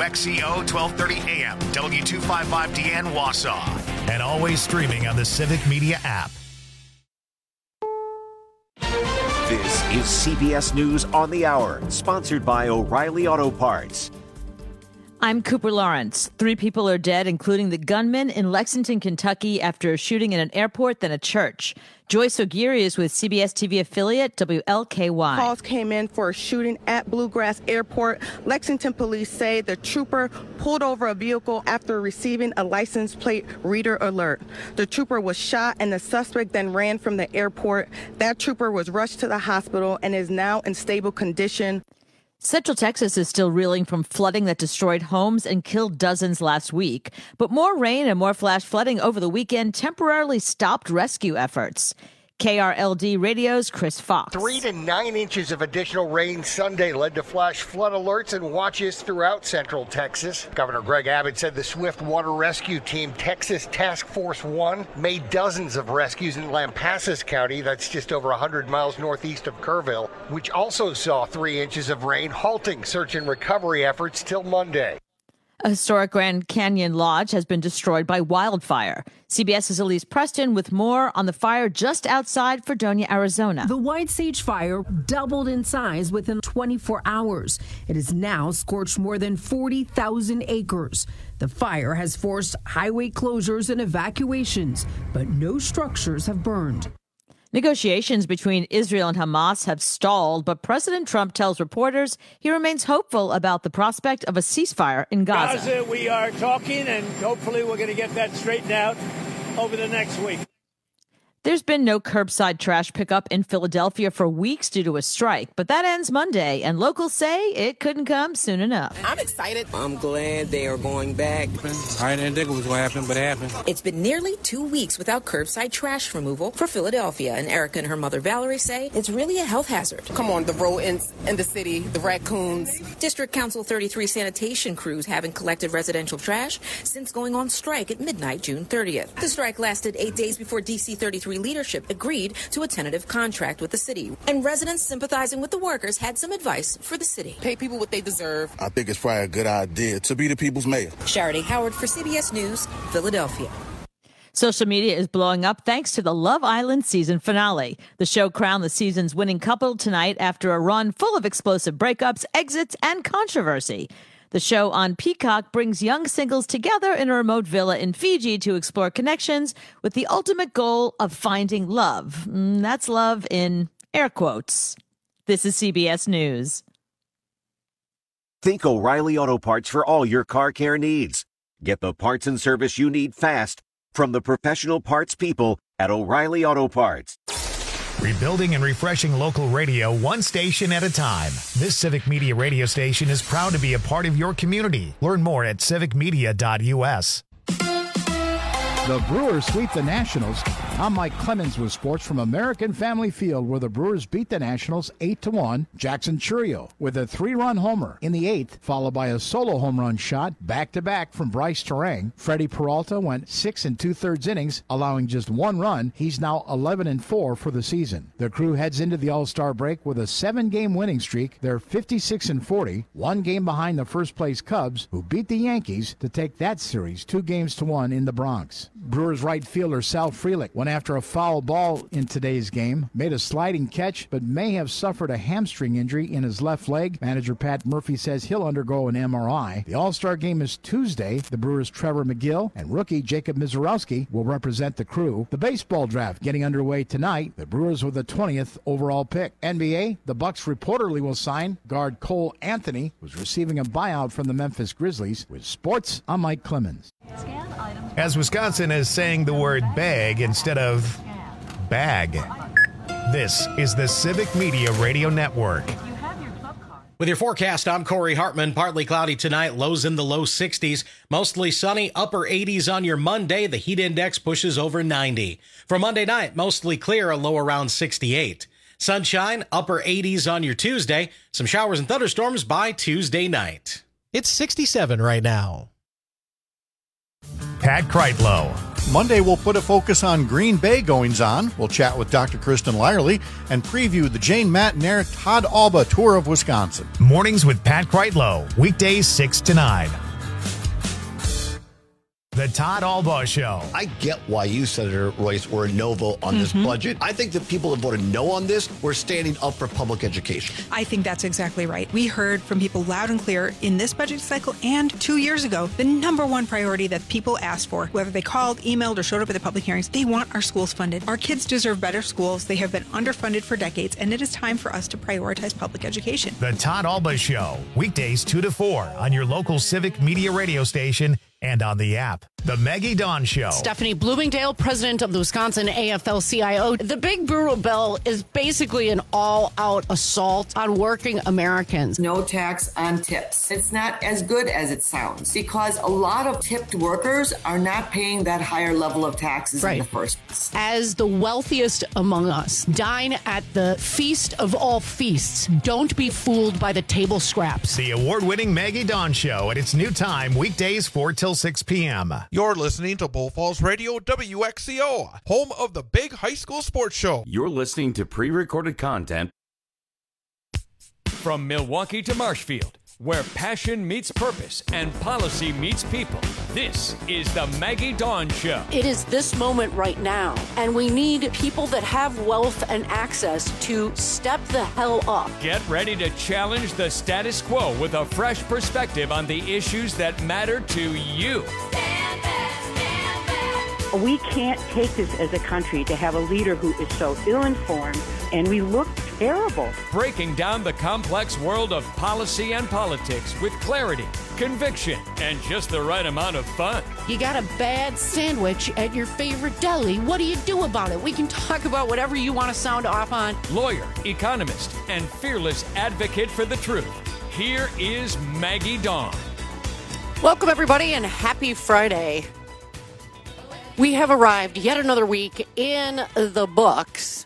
WXCO 1230 AM, W255DN Wausau, and always streaming on the Civic Media app. This is CBS News on the Hour, sponsored by O'Reilly Auto Parts. I'm Cooper Lawrence. 3 people are dead, including the gunman in Lexington, Kentucky, after a shooting in an airport, then a church. Joyce O'Geary is with CBS TV affiliate WLKY. Calls came in for a shooting at Bluegrass Airport. Lexington police say the trooper pulled over a vehicle after receiving a license plate reader alert. The trooper was shot and the suspect then ran from the airport. That trooper was rushed to the hospital and is now in stable condition. Central Texas is still reeling from flooding that destroyed homes and killed dozens last week. But more rain and more flash flooding over the weekend temporarily stopped rescue efforts. KRLD Radio's Chris Fox. 3 to 9 inches of additional rain Sunday led to flash flood alerts and watches throughout Central Texas. Governor Greg Abbott said the Swift Water Rescue Team, Texas Task Force 1, made dozens of rescues in Lampasas County, that's just over 100 miles northeast of Kerrville, which also saw 3 inches of rain, halting search and recovery efforts till Monday. A historic Grand Canyon Lodge has been destroyed by wildfire. CBS's Elise Preston with more on the fire just outside Fredonia, Arizona. The White Sage fire doubled in size within 24 hours. It has now scorched more than 40,000 acres. The fire has forced highway closures and evacuations, but no structures have burned. Negotiations between Israel and Hamas have stalled, but President Trump tells reporters he remains hopeful about the prospect of a ceasefire in Gaza. We are talking, and hopefully we're going to get that straightened out over the next week. There's been no curbside trash pickup in Philadelphia for weeks due to a strike, but that ends Monday, and locals say it couldn't come soon enough. I'm excited. I'm glad they are going back. I didn't think it was going to happen, but it happened. It's been nearly 2 weeks without curbside trash removal for Philadelphia, and Erica and her mother Valerie say it's really a health hazard. Come on, the rodents in the city, the raccoons. District Council 33 sanitation crews haven't collected residential trash since going on strike at midnight, June 30th. The strike lasted 8 days before DC 33 leadership agreed to a tentative contract with the city. And residents sympathizing with the workers had some advice for the city. Pay people what they deserve. I think it's probably a good idea to be the people's mayor. Charity Howard for CBS News, Philadelphia. Social media is blowing up thanks to the Love Island season finale. The show crowned the season's winning couple tonight after a run full of explosive breakups, exits, and controversy. The show on Peacock brings young singles together in a remote villa in Fiji to explore connections with the ultimate goal of finding love. That's love in air quotes. This is CBS News. Think O'Reilly Auto Parts for all your car care needs. Get the parts and service you need fast from the professional parts people at O'Reilly Auto Parts. Rebuilding and refreshing local radio one station at a time. This Civic Media radio station is proud to be a part of your community. Learn more at civicmedia.us. The Brewers sweep the Nationals. I'm Mike Clemens with sports from American Family Field, where the Brewers beat the Nationals 8-1. Jackson Chourio with a 3-run homer in the 8th, followed by a solo home run shot back-to-back from Bryce Terang. Freddie Peralta went 6 2/3 innings, allowing just 1 run. He's now 11-4 for the season. The Crew heads into the All-Star break with a 7-game winning streak. They're 56-40, 1 game behind the first-place Cubs, who beat the Yankees to take that series 2-1 in the Bronx. Brewers right fielder Sal Frelick went after a foul ball in today's game, made a sliding catch, but may have suffered a hamstring injury in his left leg. Manager Pat Murphy says he'll undergo an MRI. The All-Star game is Tuesday. The Brewers' Trevor McGill and rookie Jacob Mizorowski will represent the Crew. The baseball draft getting underway tonight. The Brewers with the 20th overall pick. NBA, the Bucks reportedly will sign guard Cole Anthony, who's receiving a buyout from the Memphis Grizzlies. With sports, I'm Mike Clemens. As Wisconsin is saying the word bag instead of bag. This is the Civic Media Radio Network. With your forecast, I'm Corey Hartman. Partly cloudy tonight, lows in the low 60s. Mostly sunny, upper 80s on your Monday. The heat index pushes over 90. For Monday night, mostly clear, a low around 68. Sunshine, upper 80s on your Tuesday. Some showers and thunderstorms by Tuesday night. It's 67 right now. Pat Kreitlow, Monday, we'll put a focus on Green Bay goings-on. We'll chat with Dr. Kristen Lyerly and preview the Jane Matt and Eric Todd Alba Tour of Wisconsin. Mornings with Pat Kreitlow, weekdays 6 to 9. The Todd Alba Show. I get why you, Senator Royce, were a no vote on this budget. I think the people that voted no on this were standing up for public education. I think that's exactly right. We heard from people loud and clear in this budget cycle and 2 years ago, the number one priority that people asked for, whether they called, emailed, or showed up at the public hearings, they want our schools funded. Our kids deserve better schools. They have been underfunded for decades, and it is time for us to prioritize public education. The Todd Alba Show, weekdays 2 to 4 on your local Civic Media radio station and on the app. The Maggie Dawn Show. Stephanie Bloomingdale, president of the Wisconsin AFL-CIO. The big brutal bill is basically an all-out assault on working Americans. No tax on tips. It's not as good as it sounds because a lot of tipped workers are not paying that higher level of taxes in the first place. As the wealthiest among us, dine at the feast of all feasts. Don't be fooled by the table scraps. The award-winning Maggie Dawn Show at its new time, weekdays 4 till 6 p.m. You're listening to Bull Falls Radio WXCO, home of the big high school sports show. You're listening to pre-recorded content. From Milwaukee to Marshfield, where passion meets purpose and policy meets people, this is the Maggie Dawn Show. It is this moment right now, and we need people that have wealth and access to step the hell up. Get ready to challenge the status quo with a fresh perspective on the issues that matter to you. We can't take this as a country to have a leader who is so ill-informed, and we look terrible. Breaking down the complex world of policy and politics with clarity, conviction, and just the right amount of fun. You got a bad sandwich at your favorite deli. What do you do about it? We can talk about whatever you want to sound off on. Lawyer, economist, and fearless advocate for the truth. Here is Maggie Dawn. Welcome, everybody, and happy Friday. We have arrived yet another week in the books.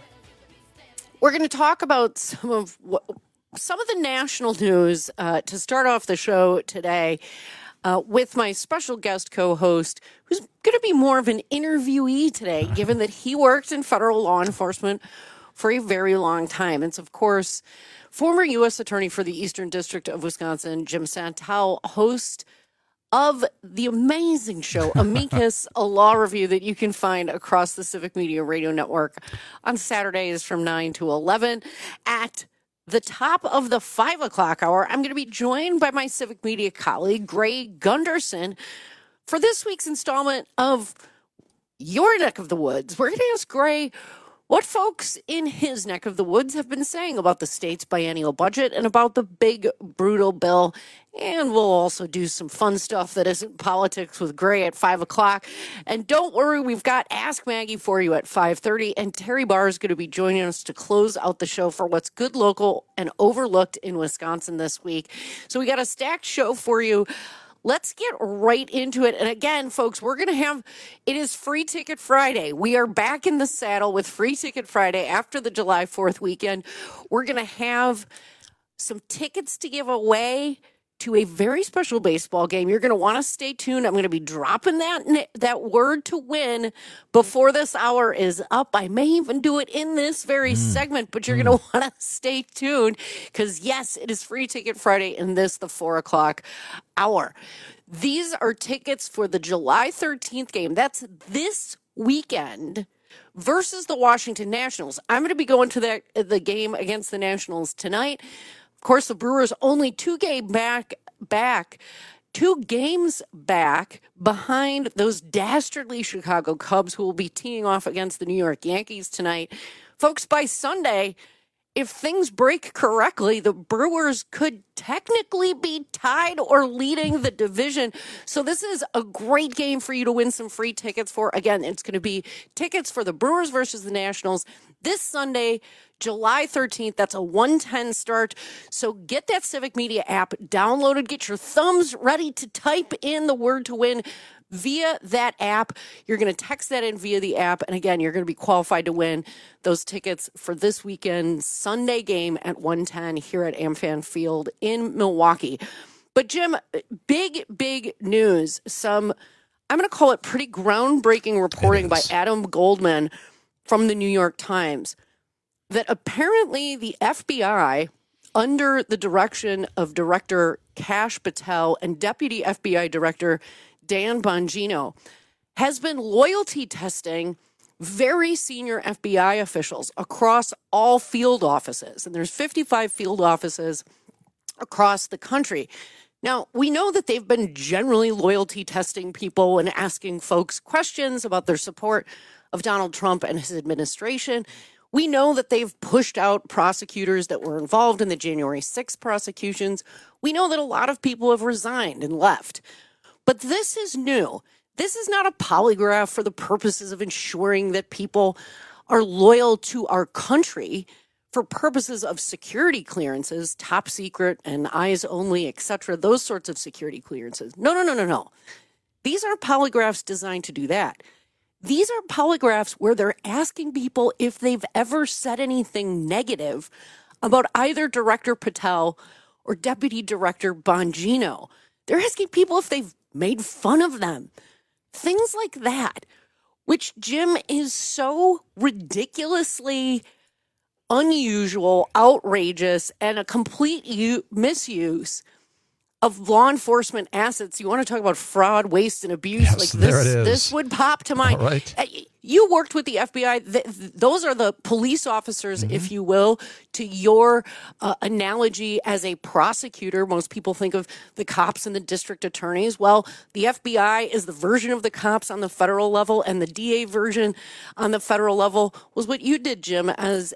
We're going to talk about some of the national news to start off the show today with my special guest co-host, who's going to be more of an interviewee today, given that he worked in federal law enforcement for a very long time. It's, of course, former U.S. Attorney for the Eastern District of Wisconsin, Jim Santel, host of the amazing show, Amicus, a law review that you can find across the Civic Media Radio Network on Saturdays from 9 to 11. At the top of the 5 o'clock hour, I'm going to be joined by my Civic Media colleague, Gray Gunderson, for this week's installment of Your Neck of the Woods. We're going to ask Gray what folks in his neck of the woods have been saying about the state's biennial budget and about the big, brutal bill. And we'll also do some fun stuff that isn't politics with Gray at 5 o'clock. And don't worry, we've got Ask Maggie for you at 5:30. And Terry Barr is going to be joining us to close out the show for what's good, local, and overlooked in Wisconsin this week. So we got a stacked show for you. Let's get right into it. And again, folks, we're going to have, it is Free Ticket Friday. We are back in the saddle with Free Ticket Friday after the July 4th weekend. We're going to have some tickets to give away to a very special baseball game. You're going to want to stay tuned. I'm going to be dropping that word to win before this hour is up. I may even do it in this very segment, but you're going to want to stay tuned because, yes, it is Free Ticket Friday in this, the 4 o'clock hour. These are tickets for the July 13th game. That's this weekend versus the Washington Nationals. I'm going to be going to the game against the Nationals tonight. Of course, the Brewers only 2 games back behind those dastardly Chicago Cubs who will be teeing off against the New York Yankees tonight. Folks, by Sunday, if things break correctly, the Brewers could technically be tied or leading the division. So this is a great game for you to win some free tickets for. Again, it's going to be tickets for the Brewers versus the Nationals this Sunday, July 13th. That's a 1:10 start. So get that Civic Media app downloaded. Get your thumbs ready to type in the word to win via that app. You're going to text that in via the app. And again, you're going to be qualified to win those tickets for this weekend's Sunday game at 1:10 here at AmFam Field in Milwaukee. But Jim, big news. Some I'm going to call it pretty groundbreaking reporting by Adam Goldman from the New York Times that apparently the FBI, under the direction of Director Kash Patel and Deputy FBI Director Dan Bongino, has been loyalty testing very senior FBI officials across all field offices. And there's 55 field offices across the country. Now, we know that they've been generally loyalty testing people and asking folks questions about their support of Donald Trump and his administration. We know that they've pushed out prosecutors that were involved in the January 6th prosecutions. We know that a lot of people have resigned and left. But this is new. This is not a polygraph for the purposes of ensuring that people are loyal to our country for purposes of security clearances, top secret and eyes only, etc., those sorts of security clearances. No. These are polygraphs designed to do that. These are polygraphs where they're asking people if they've ever said anything negative about either Director Patel or Deputy Director Bongino. They're asking people if they've made fun of them. Things like that, which, Jim, is so ridiculously unusual, outrageous, and a complete misuse of law enforcement assets. You want to talk about fraud, waste, and abuse? Yes, like there it is. This would pop to mind. All right. You worked with the FBI. Those are the police officers, if you will, to your analogy as a prosecutor. Most people think of the cops and the district attorneys. Well, the FBI is the version of the cops on the federal level, and the DA version on the federal level was what you did, Jim, as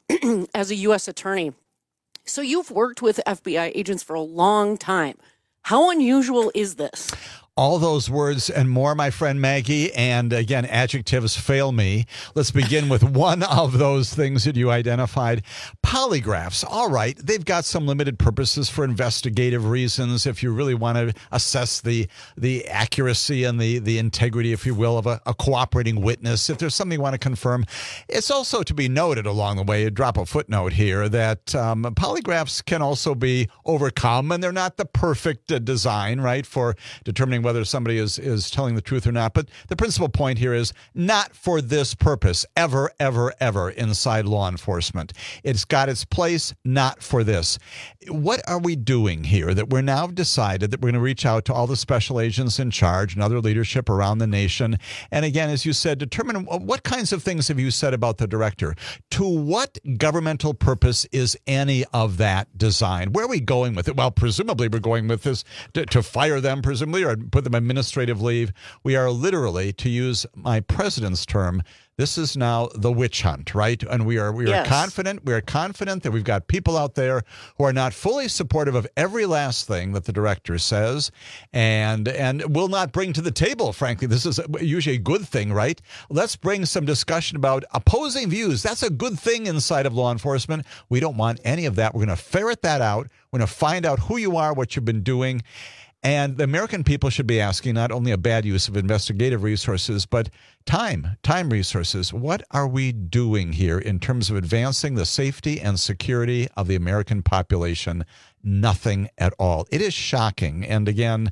a U.S. attorney. So you've worked with FBI agents for a long time. How unusual is this? All those words and more, my friend Maggie. And again, adjectives fail me. Let's begin with one of those things that you identified. Polygraphs. All right. They've got some limited purposes for investigative reasons. If you really want to assess the accuracy and the integrity, if you will, of a cooperating witness, if there's something you want to confirm. It's also to be noted along the way, drop a footnote here, that polygraphs can also be overcome, and they're not the perfect design, right, for determining whether somebody is telling the truth or not. But the principal point here is not for this purpose, ever, ever, ever inside law enforcement. It's got its place, not for this. What are we doing here that we're now decided that we're going to reach out to all the special agents in charge and other leadership around the nation? And again, as you said, determine what kinds of things have you said about the director? To what governmental purpose is any of that designed? Where are we going with it? Well, presumably we're going with this to fire them, presumably, or put them on administrative leave. We are literally, to use my president's term, this is now the witch hunt, right? And we are Yes. confident. We are confident that we've got people out there who are not fully supportive of every last thing that the director says, and will not bring to the table. Frankly, this is usually a good thing, right? Let's bring some discussion about opposing views. That's a good thing inside of law enforcement. We don't want any of that. We're going to ferret that out. We're going to find out who you are, what you've been doing. And the American people should be asking not only a bad use of investigative resources, but time resources. What are we doing here in terms of advancing the safety and security of the American population? Nothing at all. It is shocking. And again,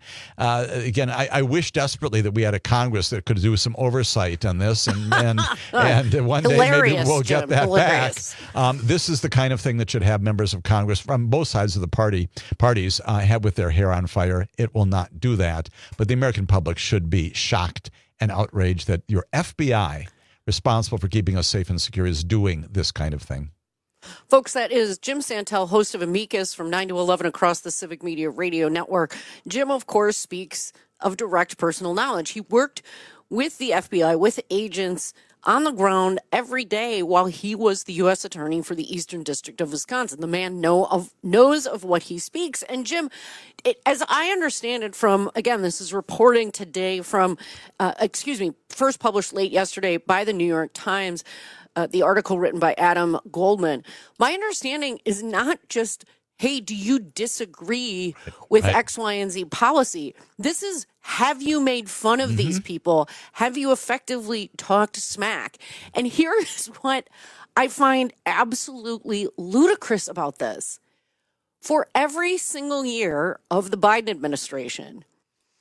I wish desperately that we had a Congress that could do some oversight on this, and one day maybe we'll get that back. This is the kind of thing that should have members of Congress from both sides of the parties have with their hair on fire. It will not do that. But the American public should be shocked and outraged that your FBI, responsible for keeping us safe and secure, is doing this kind of thing. Folks, that is Jim Santel, host of Amicus from 9 to 11 across the Civic Media Radio Network. Jim, of course, speaks of direct personal knowledge. He worked with the FBI, with agents on the ground every day while he was the U.S. Attorney for the Eastern District of Wisconsin. The man knows of what he speaks. And Jim, as I understand it from, again, this is reporting today from, first published late yesterday by the New York Times, the article written by Adam Goldman. My understanding is not just, hey, do you disagree with X, Y, and Z policy? This is, have you made fun of these people? Have you effectively talked smack? And here is what I find absolutely ludicrous about this. For every single year of the Biden administration,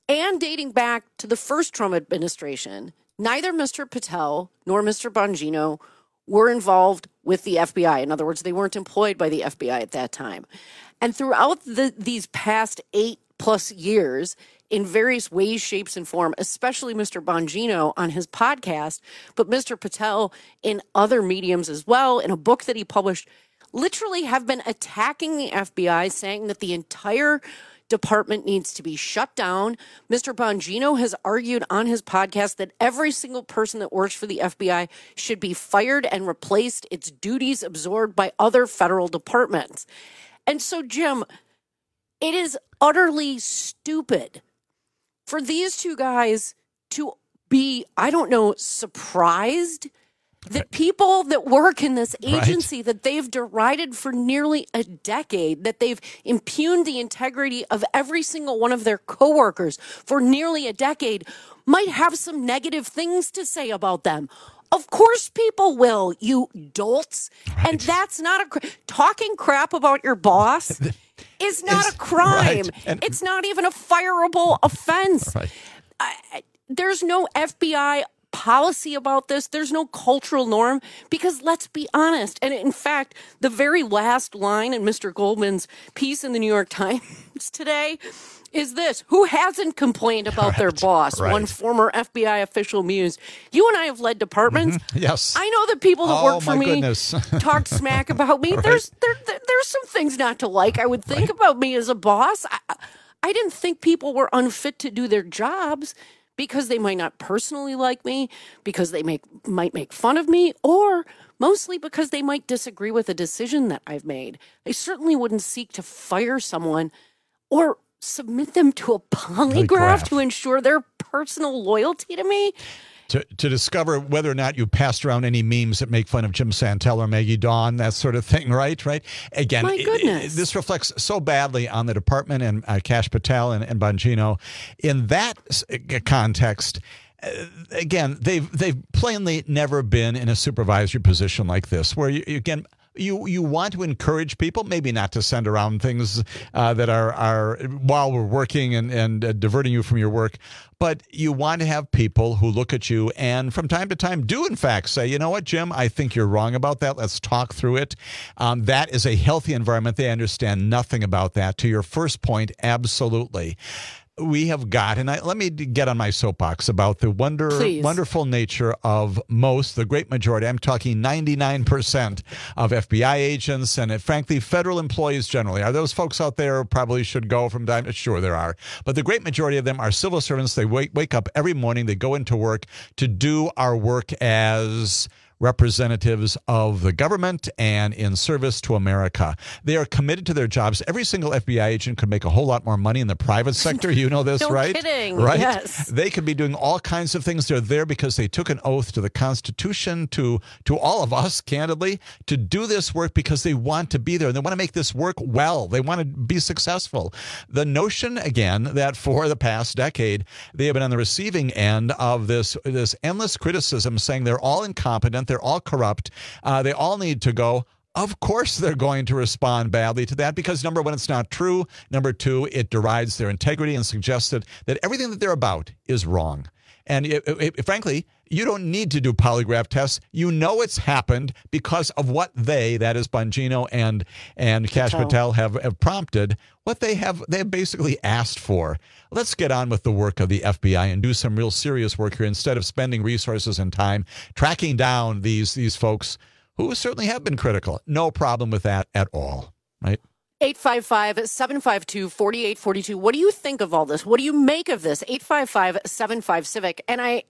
And dating back to the first Trump administration, neither Mr. Patel nor Mr. Bongino were involved with the FBI. In other words, they weren't employed by the FBI at that time. And throughout these past 8+ years, in various ways, shapes, and form, especially Mr. Bongino on his podcast, but Mr. Patel in other mediums as well, in a book that he published, literally have been attacking the FBI, saying that the entire department needs to be shut down. Mr. Bongino has argued on his podcast that every single person that works for the FBI should be fired and replaced, its duties absorbed by other federal departments. And so, Jim, it is utterly stupid for these two guys to be, I don't know, surprised that people that work in this agency that they've derided for nearly a decade, that they've impugned the integrity of every single one of their coworkers for nearly a decade, might have some negative things to say about them. Of course people will, you dolts. And that's not talking crap about your boss is not a crime. It's not even a fireable offense. There's no FBI policy about this. There's no cultural norm because let's be honest. And in fact, the very last line in Mr. Goldman's piece in the New York Times today is this: who hasn't complained about their boss? One former FBI official mused. You and I have led departments. Yes. I know that people that work for me talk smack about me. Right. There's some things not to like, I would think, about me as a boss. I didn't think people were unfit to do their jobs because they might not personally like me, because they might make fun of me, or mostly because they might disagree with a decision that I've made. I certainly wouldn't seek to fire someone or submit them to a polygraph to ensure their personal loyalty to me. To discover whether or not you passed around any memes that make fun of Jim Santel or Maggie Dawn, that sort of thing, right? Again, my goodness. This reflects so badly on the department and Kash Patel and Bongino. In that context, again, they've plainly never been in a supervisory position like this, where you want to encourage people, maybe not to send around things that are while we're working and diverting you from your work, but you want to have people who look at you and from time to time do in fact say, you know what, Jim, I think you're wrong about that. Let's talk through it. That is a healthy environment. They understand nothing about that. To your first point, absolutely. We have got, and let me get on my soapbox about the wonderful nature of the great majority, I'm talking 99% of FBI agents and, frankly, federal employees generally. Are those folks out there who probably should go from time to time? Sure, there are. But the great majority of them are civil servants. They wake up every morning, they go into work to do our work as representatives of the government and in service to America. They are committed to their jobs. Every single FBI agent could make a whole lot more money in the private sector. You know this, right? No kidding. Right? Yes. They could be doing all kinds of things. They're there because they took an oath to the Constitution, to all of us, candidly, to do this work because they want to be there. They want to make this work well. They want to be successful. The notion, again, that for the past decade, they have been on the receiving end of this endless criticism saying they're all incompetent, they're all corrupt, they all need to go. Of course they're going to respond badly to that because, number one, it's not true. Number two, it derides their integrity and suggests that everything that they're about is wrong. And frankly, you don't need to do polygraph tests. You know it's happened because of what that is Bongino and Kash Patel have prompted, what they have basically asked for. Let's get on with the work of the FBI and do some real serious work here instead of spending resources and time tracking down these folks who certainly have been critical. No problem with that at all, right? 855-752-4842. What do you think of all this? What do you make of this? 855-75-CIVIC. And I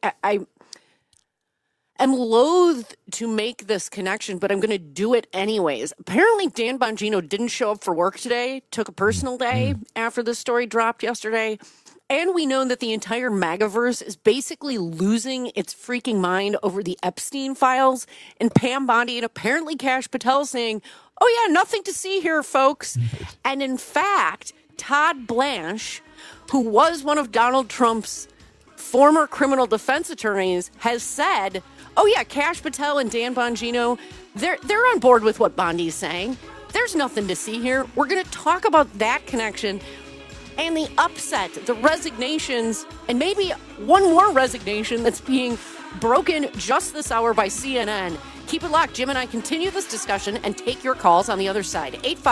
am loath to make this connection, but I'm going to do it anyways. Apparently, Dan Bongino didn't show up for work today, took a personal day after the story dropped yesterday. And we know that the entire MAGAverse is basically losing its freaking mind over the Epstein files, and Pam Bondi and apparently Kash Patel saying, oh yeah, nothing to see here, folks. And in fact, Todd Blanche, who was one of Donald Trump's former criminal defense attorneys, has said, oh yeah, Kash Patel and Dan Bongino, they're on board with what Bondi's saying. There's nothing to see here. We're going to talk about that connection. and the upset, the resignations, and maybe one more resignation that's being broken just this hour by CNN. Keep it locked. Jim and I continue this discussion and take your calls on the other side.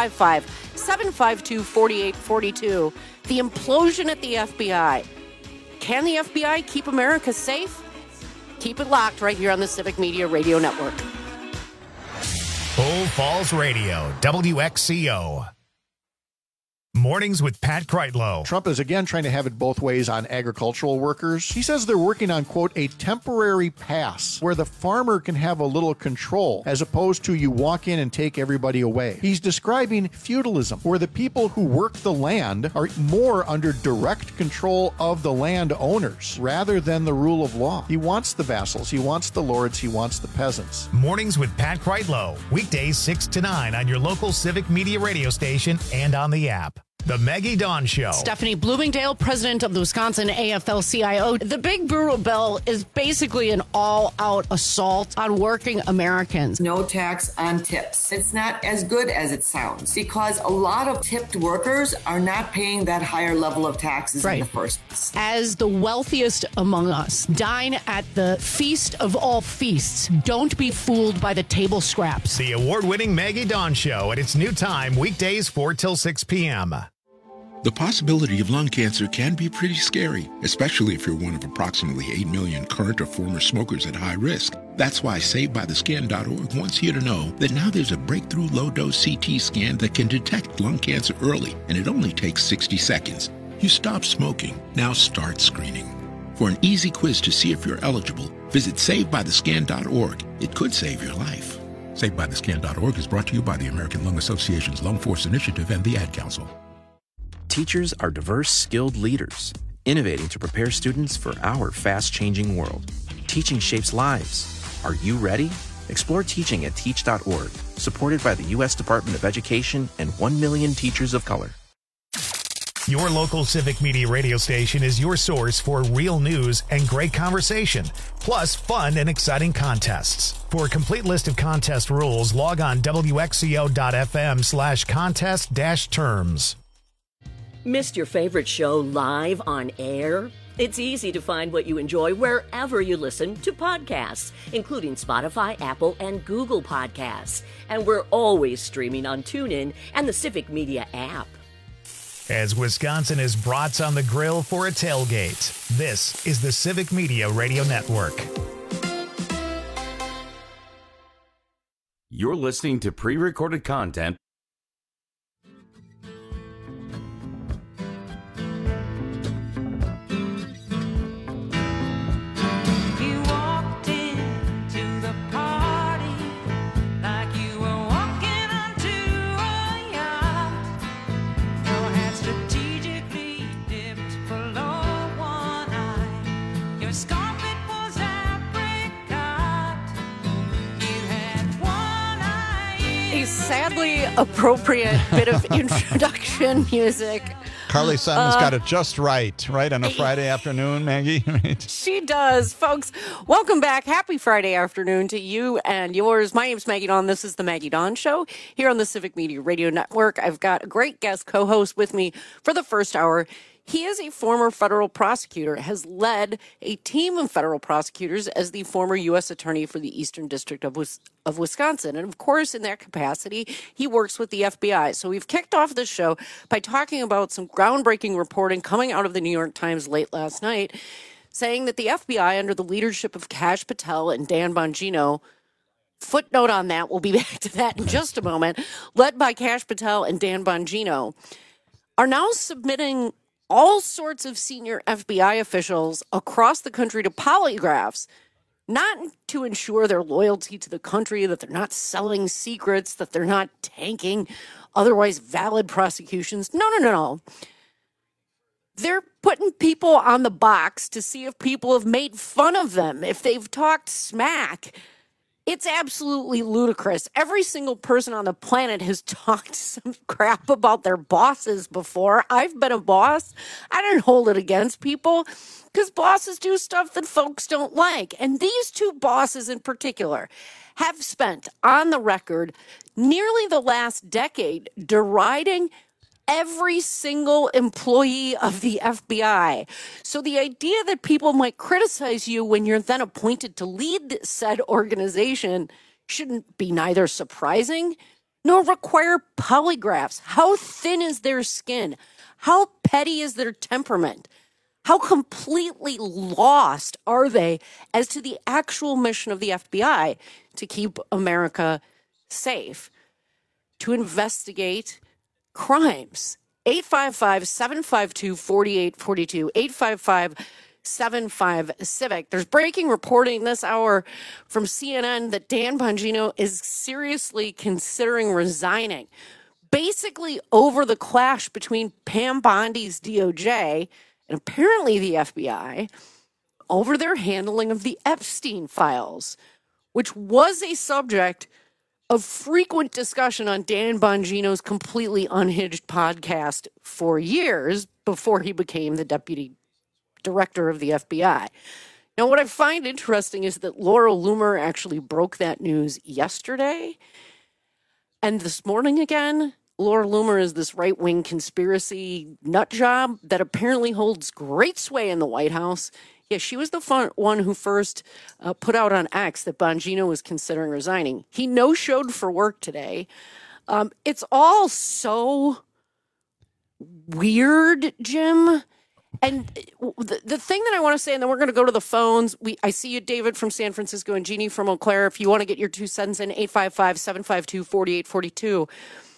855-752-4842. The implosion at the FBI. Can the FBI keep America safe? Keep it locked right here on the Civic Media Radio Network. Bull Falls Radio, WXCO. Mornings with Pat Kreitlow. Trump is again trying to have it both ways on agricultural workers. He says they're working on, quote, a temporary pass where the farmer can have a little control as opposed to you walk in and take everybody away. He's describing feudalism, where the people who work the land are more under direct control of the landowners rather than the rule of law. He wants the vassals, he wants the lords, he wants the peasants. Mornings with Pat Kreitlow. Weekdays 6 to 9 on your local Civic Media radio station and on the app. The Maggie Dawn Show. Stephanie Bloomingdale, president of the Wisconsin AFL-CIO. The big brewer bill is basically an all-out assault on working Americans. No tax on tips. It's not as good as it sounds because a lot of tipped workers are not paying that higher level of taxes in the first place. As the wealthiest among us, dine at the feast of all feasts. Don't be fooled by the table scraps. The award-winning Maggie Dawn Show at its new time, weekdays 4 till 6 p.m. The possibility of lung cancer can be pretty scary, especially if you're one of approximately 8 million current or former smokers at high risk. That's why SaveByTheScan.org wants you to know that now there's a breakthrough low-dose CT scan that can detect lung cancer early, and it only takes 60 seconds. You stop smoking, now start screening. For an easy quiz to see if you're eligible, visit SaveByTheScan.org. It could save your life. SaveByTheScan.org is brought to you by the American Lung Association's Lung Force Initiative and the Ad Council. Teachers are diverse, skilled leaders, innovating to prepare students for our fast-changing world. Teaching shapes lives. Are you ready? Explore teaching at teach.org, supported by the U.S. Department of Education and 1 million teachers of color. Your local Civic Media radio station is your source for real news and great conversation, plus fun and exciting contests. For a complete list of contest rules, log on wxco.fm/contest-terms. Missed your favorite show live on air? It's easy to find what you enjoy wherever you listen to podcasts, including Spotify, Apple, and Google Podcasts. And we're always streaming on TuneIn and the Civic Media app. As Wisconsin is brats on the grill for a tailgate, this is the Civic Media Radio Network. You're listening to pre-recorded content. Sadly appropriate bit of introduction music. Carly Simon's got it just right on a Friday afternoon, Maggie. She does. Folks, welcome back. Happy Friday afternoon to you and yours. My name's Maggie Dawn. This is the Maggie Dawn Show here on the Civic Media Radio Network. I've got a great guest co-host with me for the first hour. He is a former federal prosecutor, has led a team of federal prosecutors as the former U.S. Attorney for the Eastern District of Wisconsin. And of course, in that capacity, he works with the FBI. So we've kicked off this show by talking about some groundbreaking reporting coming out of the New York Times late last night, saying that the FBI, under the leadership of Kash Patel and Dan Bongino, footnote on that, we'll be back to that in just a moment, led by Kash Patel and Dan Bongino, are now submitting all sorts of senior FBI officials across the country to polygraphs, not to ensure their loyalty to the country, that they're not selling secrets, that they're not tanking otherwise valid prosecutions. No. They're putting people on the box to see if people have made fun of them, if they've talked smack. It's absolutely ludicrous. Every single person on the planet has talked some crap about their bosses before. I've been a boss. I didn't hold it against people because bosses do stuff that folks don't like. And these two bosses in particular have spent on the record nearly the last decade deriding every single employee of the FBI. So the idea that people might criticize you when you're then appointed to lead said organization shouldn't be neither surprising nor require polygraphs. How thin is their skin? How petty is their temperament? How completely lost are they as to the actual mission of the FBI to keep America safe, to investigate crimes? 855-752-4842, 855-75-CIVIC. There's breaking reporting this hour from CNN that Dan Bongino is seriously considering resigning, basically over the clash between Pam Bondi's DOJ and apparently the FBI over their handling of the Epstein files, which was a subject of frequent discussion on Dan Bongino's Completely Unhinged podcast for years before he became the deputy director of the FBI. Now, what I find interesting is that Laura Loomer actually broke that news yesterday. And this morning again, Laura Loomer is this right-wing conspiracy nut job that apparently holds great sway in the White House. Yeah, she was the one who first put out on X that Bongino was considering resigning. He no-showed for work today. It's all so weird, Jim. And the thing that I want to say, and then we're going to go to the phones. I see you, David, from San Francisco, and Jeannie from Eau Claire. If you want to get your 2 cents in, 855-752-4842.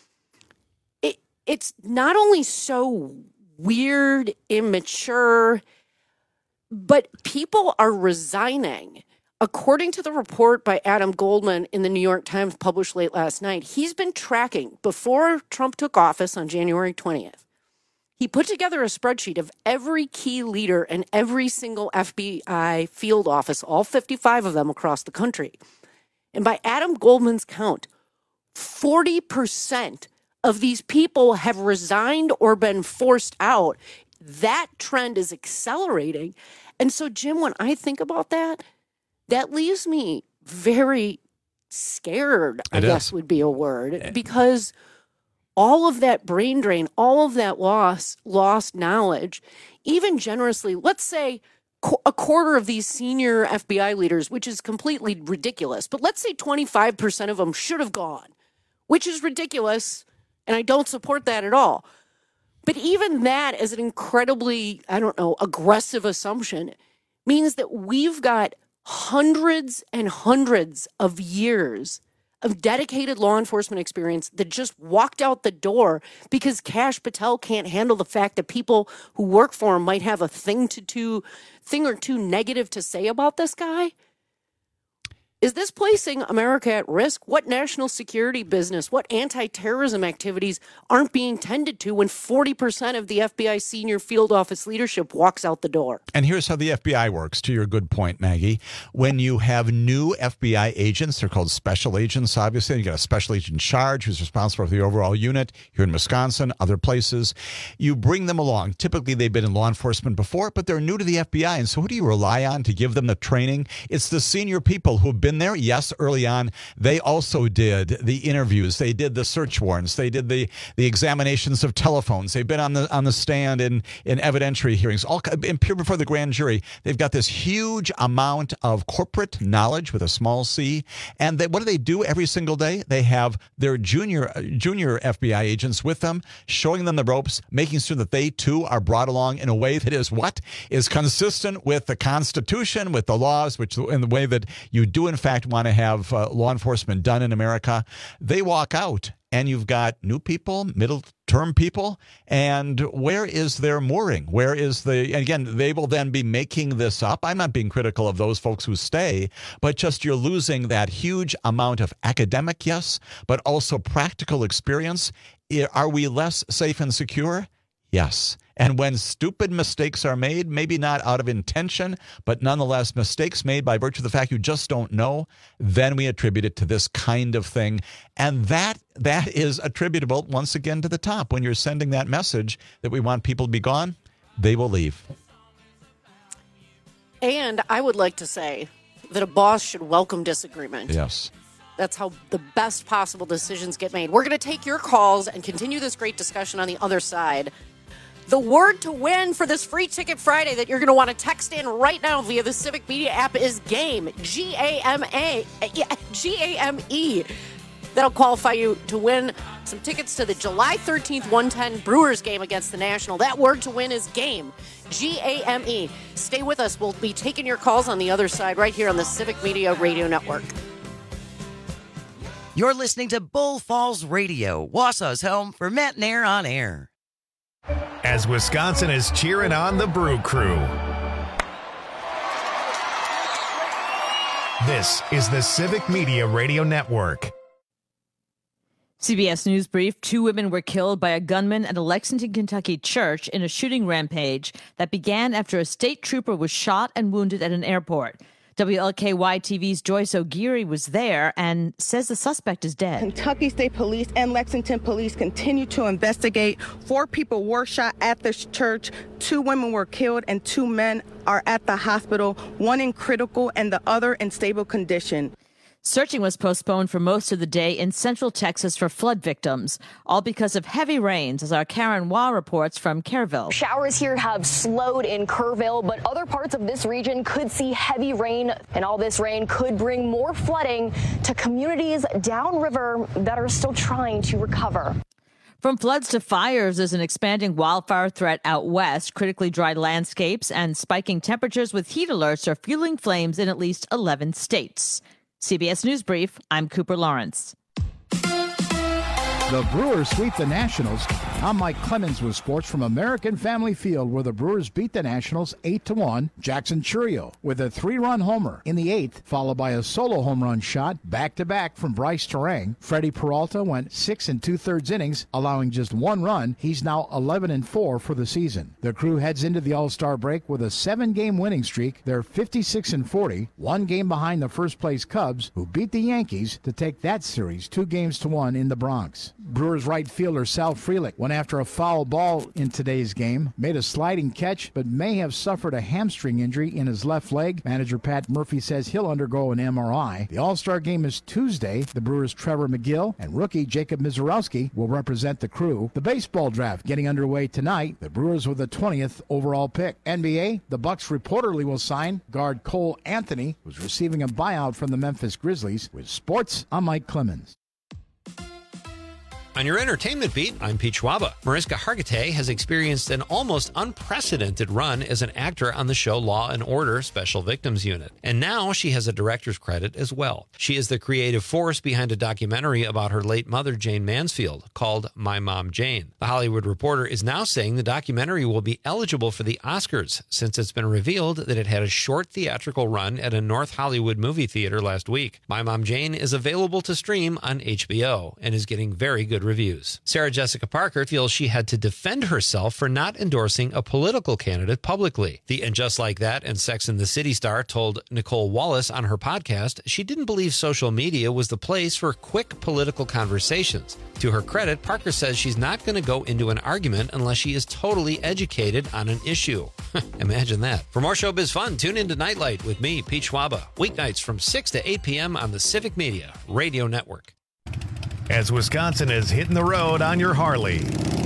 It's not only so weird, immature, but people are resigning. According to the report by Adam Goldman in the New York Times published late last night, he's been tracking before Trump took office on January 20th. He put together a spreadsheet of every key leader and every single FBI field office, all 55 of them across the country. And by Adam Goldman's count, 40% of these people have resigned or been forced out. That trend is accelerating. And so, Jim, when I think about that, that leaves me very scared, I guess would be a word, because all of that brain drain, all of that lost knowledge, even generously, let's say a quarter of these senior FBI leaders, which is completely ridiculous, but let's say 25% of them should have gone, which is ridiculous, and I don't support that at all. But even that as an incredibly, aggressive assumption means that we've got hundreds and hundreds of years of dedicated law enforcement experience that just walked out the door because Kash Patel can't handle the fact that people who work for him might have a thing or two negative to say about this guy. Is this placing America at risk? What national security business, what anti-terrorism activities aren't being tended to when 40% of the FBI senior field office leadership walks out the door? And here's how the FBI works, to your good point, Maggie. When you have new FBI agents, they're called special agents, obviously. You got a special agent in charge who's responsible for the overall unit here in Wisconsin, other places. You bring them along. Typically, they've been in law enforcement before, but they're new to the FBI. And so who do you rely on to give them the training? It's the senior people who have been there. Yes, early on, they also did the interviews. They did the search warrants. They did the examinations of telephones. They've been on the stand in evidentiary hearings, all appear before the grand jury. They've got this huge amount of corporate knowledge with a small c. And what do they do every single day? They have their junior FBI agents with them, showing them the ropes, making sure that they too are brought along in a way that is consistent with the Constitution, with the laws, which in the way that you do in fact want to have law enforcement done in America. They walk out and you've got new people, middle-term people, and where is their mooring? Where is again, they will then be making this up. I'm not being critical of those folks who stay, but just you're losing that huge amount of academic, yes, but also practical experience. Are we less safe and secure? Yes. And when stupid mistakes are made, maybe not out of intention, but nonetheless mistakes made by virtue of the fact you just don't know, then we attribute it to this kind of thing. And that is attributable, once again, to the top. When you're sending that message that we want people to be gone, they will leave. And I would like to say that a boss should welcome disagreement. Yes. That's how the best possible decisions get made. We're going to take your calls and continue this great discussion on the other side. The word to win for this Free Ticket Friday that you're going to want to text in right now via the Civic Media app is GAME, G-A-M-E. That'll qualify you to win some tickets to the July 13th 110 Brewers game against the National. That word to win is GAME, G-A-M-E. Stay with us. We'll be taking your calls on the other side right here on the Civic Media Radio Network. You're listening to Bull Falls Radio, Wausau's home for Matt Nair on air. As Wisconsin is cheering on the Brew Crew. This is the Civic Media Radio Network. CBS News Brief, 2 women were killed by a gunman at a Lexington, Kentucky church in a shooting rampage that began after a state trooper was shot and wounded at an airport. WLKY TV's Joyce O'Geary was there and says the suspect is dead. Kentucky State Police and Lexington Police continue to investigate. 4 people were shot at this church. 2 women were killed and 2 men are at the hospital, one in critical and the other in stable condition. Searching was postponed for most of the day in central Texas for flood victims, all because of heavy rains, as our Karen Waugh reports from Kerrville. Showers here have slowed in Kerrville, but other parts of this region could see heavy rain, and all this rain could bring more flooding to communities downriver that are still trying to recover. From floods to fires, there's an expanding wildfire threat out west. Critically dry landscapes and spiking temperatures with heat alerts are fueling flames in at least 11 states. CBS News Brief, I'm Cooper Lawrence. The Brewers sweep the Nationals. I'm Mike Clemens with sports from American Family Field, where the Brewers beat the Nationals 8-1. Jackson Churio with a 3-run homer in the 8th, followed by a solo home run shot back-to-back from Bryce Terang. Freddie Peralta went 6 2/3 innings, allowing just 1 run. He's now 11-4 for the season. The Crew heads into the All-Star break with a 7-game winning streak. They're 56-40, 1 game behind the first-place Cubs, who beat the Yankees to take that series 2-1 in the Bronx. Brewers right fielder Sal Frelick went after a foul ball in today's game, made a sliding catch, but may have suffered a hamstring injury in his left leg. Manager Pat Murphy says he'll undergo an MRI. The All-Star game is Tuesday. The Brewers' Trevor McGill and rookie Jacob Mizorowski will represent the Crew. The baseball draft getting underway tonight. The Brewers with the 20th overall pick. NBA, the Bucks reportedly will sign guard Cole Anthony, who's receiving a buyout from the Memphis Grizzlies. With sports, I'm Mike Clemens. On your entertainment beat, I'm Pete Schwaba. Mariska Hargitay has experienced an almost unprecedented run as an actor on the show Law & Order Special Victims Unit. And now she has a director's credit as well. She is the creative force behind a documentary about her late mother, Jane Mansfield, called My Mom Jane. The Hollywood Reporter is now saying the documentary will be eligible for the Oscars, since it's been revealed that it had a short theatrical run at a North Hollywood movie theater last week. My Mom Jane is available to stream on HBO and is getting very good reviews. Sarah Jessica Parker feels she had to defend herself for not endorsing a political candidate publicly. The And Just Like That and Sex and the City star told Nicole Wallace on her podcast she didn't believe social media was the place for quick political conversations. To her credit, Parker says she's not going to go into an argument unless she is totally educated on an issue. Imagine that. For more showbiz fun, tune into Nightlight with me, Pete Schwaba, weeknights from 6 to 8 p.m. on the Civic Media Radio Network. As Wisconsin is hitting the road on your Harley.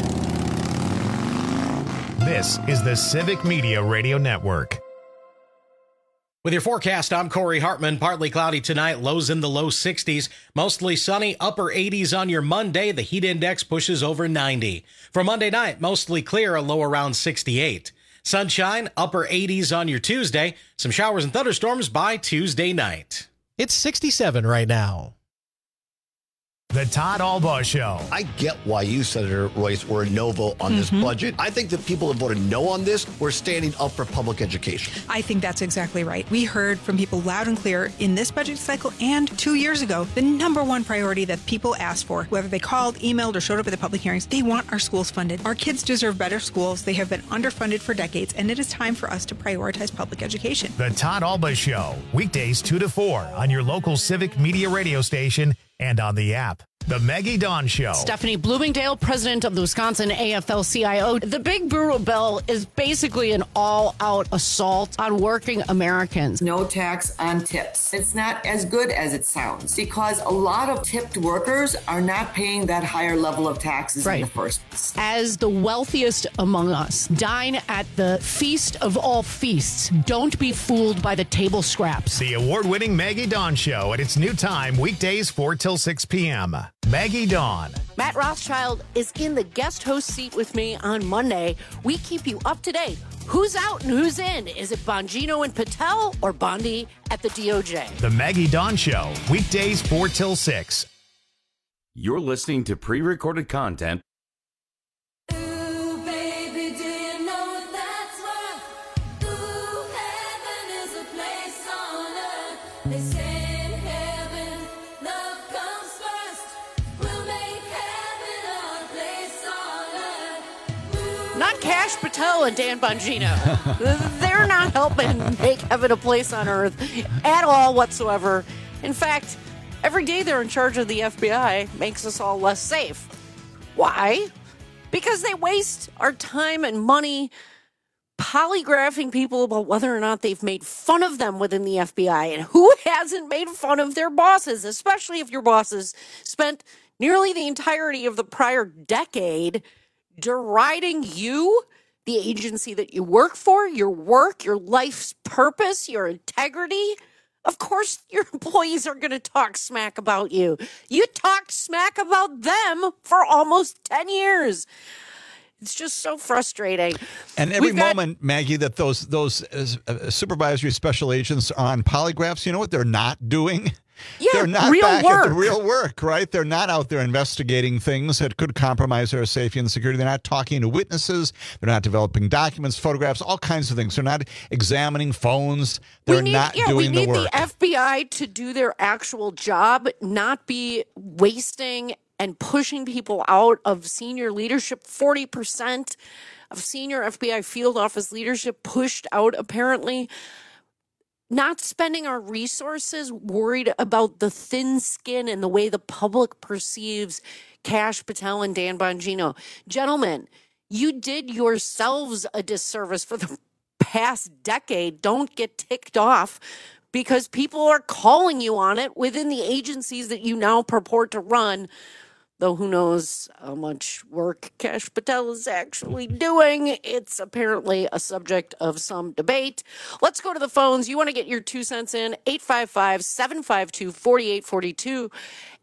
This is the Civic Media Radio Network. With your forecast, I'm Corey Hartman. Partly cloudy tonight, lows in the low 60s. Mostly sunny, upper 80s on your Monday. The heat index pushes over 90. For Monday night, mostly clear, a low around 68. Sunshine, upper 80s on your Tuesday. Some showers and thunderstorms by Tuesday night. It's 67 right now. The Todd Albaugh Show. I get why you, Senator Royce, were a no vote on this budget. I think the people that voted no on this were standing up for public education. I think that's exactly right. We heard from people loud and clear in this budget cycle and 2 years ago, the number one priority that people asked for, whether they called, emailed, or showed up at the public hearings, they want our schools funded. Our kids deserve better schools. They have been underfunded for decades, and it is time for us to prioritize public education. The Todd Albaugh Show, weekdays 2 to 4 on your local Civic Media radio station and on the app. The Maggie Dawn Show. Stephanie Bloomingdale, president of the Wisconsin AFL-CIO. The Big Brewer bill is basically an all-out assault on working Americans. No tax on tips. It's not as good as it sounds because a lot of tipped workers are not paying that higher level of taxes in the first place. As the wealthiest among us, dine at the feast of all feasts. Don't be fooled by the table scraps. The award-winning Maggie Dawn Show at its new time, weekdays 4 till 6 p.m. Maggie Dawn. Matt Rothschild is in the guest host seat with me on Monday. We keep you up to date. Who's out and who's in? Is it Bongino and Patel or Bondi at the DOJ? The Maggie Dawn Show, weekdays 4 till 6. You're listening to pre-recorded content. Not Cash Patel and Dan Bongino. They're not helping make heaven a place on earth at all whatsoever. In fact, every day they're in charge of the FBI makes us all less safe. Why? Because they waste our time and money polygraphing people about whether or not they've made fun of them within the FBI. And who hasn't made fun of their bosses, especially if your bosses spent nearly the entirety of the prior decade deriding you, the agency that you work for, your work, your life's purpose, your integrity. Of course, your employees are going to talk smack about you. You talked smack about them for almost 10 years. It's just so frustrating. And every moment, Maggie, that those supervisory special agents are on polygraphs, you know what they're not doing? Yeah, they're not real back work. at the real work, right? They're not out there investigating things that could compromise their safety and security. They're not talking to witnesses. They're not developing documents, photographs, all kinds of things. They're not examining phones. They're not doing the work. We need the FBI to do their actual job, not be wasting and pushing people out of senior leadership. 40% of senior FBI field office leadership pushed out, apparently. Not spending our resources worried about the thin skin and the way the public perceives Cash Patel and Dan Bongino. Gentlemen, you did yourselves a disservice for the past decade. Don't get ticked off because people are calling you on it within the agencies that you now purport to run. Though who knows how much work Cash Patel is actually doing. It's apparently a subject of some debate. Let's go to the phones. You want to get your 2 cents in? 855-752-4842,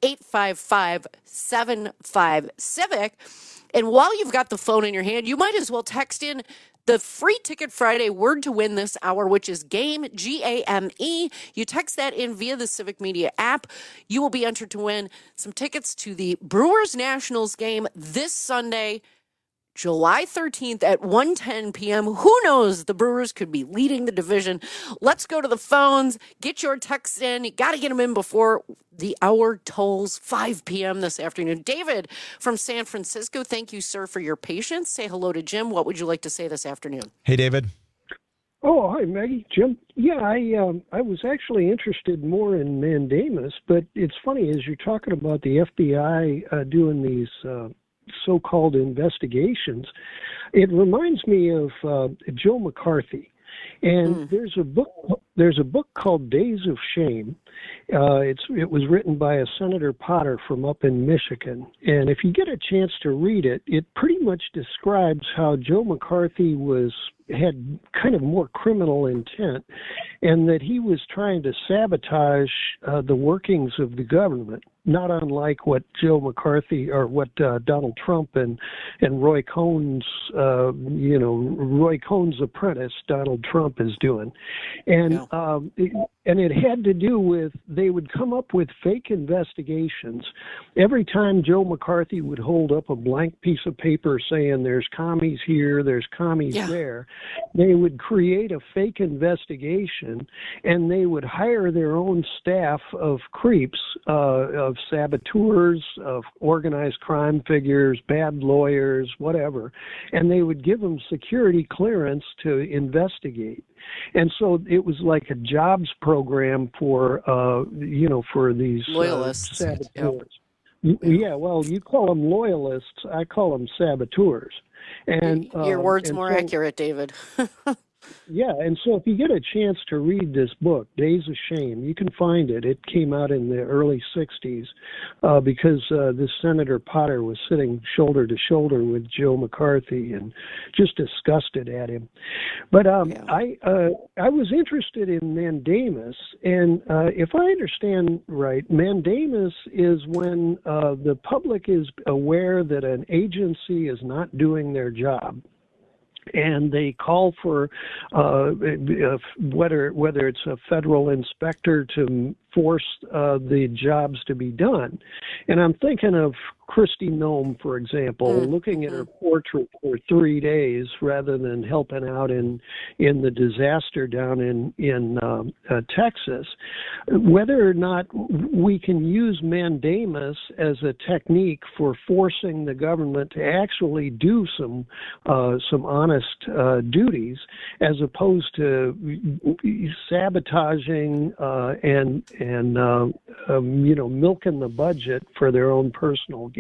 855-75-CIVIC. And while you've got the phone in your hand, you might as well text in the free Ticket Friday word to win this hour, which is GAME, G-A-M-E. You text that in via the Civic Media app. You will be entered to win some tickets to the Brewers Nationals game this Sunday, July 13th at 1:10 p.m. Who knows? The Brewers could be leading the division. Let's go to the phones. Get your texts in. You got to get them in before the hour tolls 5 p.m. this afternoon. David from San Francisco, thank you, sir, for your patience. Say hello to Jim. What would you like to say this afternoon? Hey, David. Oh, hi, Maggie. Jim. Yeah, I was actually interested more in mandamus, but it's funny as you're talking about the FBI doing these so-called investigations. It reminds me of Joe McCarthy, and there's a book called Days of Shame. It was written by a Senator Potter from up in Michigan, and if you get a chance to read it, it pretty much describes how Joe McCarthy had kind of more criminal intent, and that he was trying to sabotage the workings of the government, not unlike what Joe McCarthy or what Donald Trump and Roy Cohn's apprentice Donald Trump is doing, and it had to do with they would come up with fake investigations every time Joe McCarthy would hold up a blank piece of paper saying there's commies here, there's commies there. They would create a fake investigation, and they would hire their own staff of creeps, of saboteurs, of organized crime figures, bad lawyers, whatever, and they would give them security clearance to investigate. And so it was like a jobs program for these loyalists, saboteurs. Yeah, well, you call them loyalists. I call them saboteurs. And your word's and more accurate, David. Yeah, and so if you get a chance to read this book, Days of Shame, you can find it. It came out in the early 60s because this Senator Potter was sitting shoulder to shoulder with Joe McCarthy and just disgusted at him. But I was interested in mandamus, and if I understand right, mandamus is when the public is aware that an agency is not doing their job. And they call for whether it's a federal inspector to force the jobs to be done. And I'm thinking of Kristi Noem, for example, looking at her portrait for 3 days rather than helping out in the disaster down in Texas. Whether or not we can use mandamus as a technique for forcing the government to actually do some honest duties, as opposed to sabotaging and milking the budget for their own personal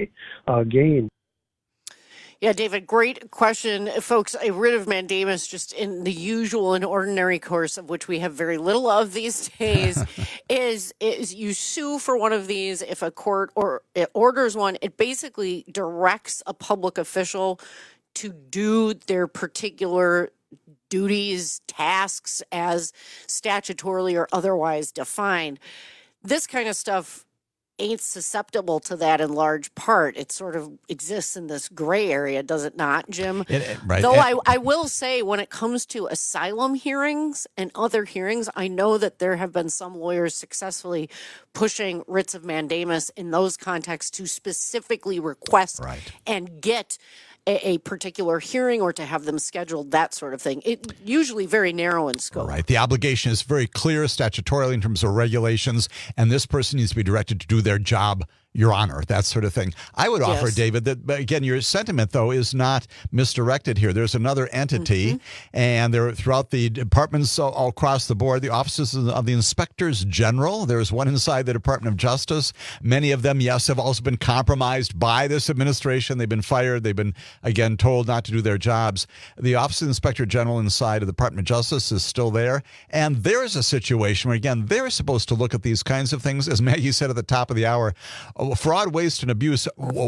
gain. Yeah, David, great question. Folks, a writ of mandamus, just in the usual and ordinary course of which we have very little of these days, is you sue for one of these. If a court it orders one, it basically directs a public official to do their particular duties, tasks as statutorily or otherwise defined. This kind of stuff ain't susceptible to that in large part. It sort of exists in this gray area, does it not, Jim? Right. Though I will say, when it comes to asylum hearings and other hearings, I know that there have been some lawyers successfully pushing writs of mandamus in those contexts to specifically request and get a particular hearing or to have them scheduled, that sort of thing. It usually very narrow in scope. Right. The obligation is very clear statutorily in terms of regulations, and this person needs to be directed to do their job, Your Honor, that sort of thing. I would offer, David, that, again, your sentiment, though, is not misdirected here. There's another entity, and there throughout the departments all across the board, the offices of the inspectors general. There's one inside the Department of Justice. Many of them, yes, have also been compromised by this administration. They've been fired. They've been, again, told not to do their jobs. The Office of the Inspector General inside of the Department of Justice is still there. And there is a situation where, again, they're supposed to look at these kinds of things. As Maggie said at the top of the hour, fraud, waste, and abuse,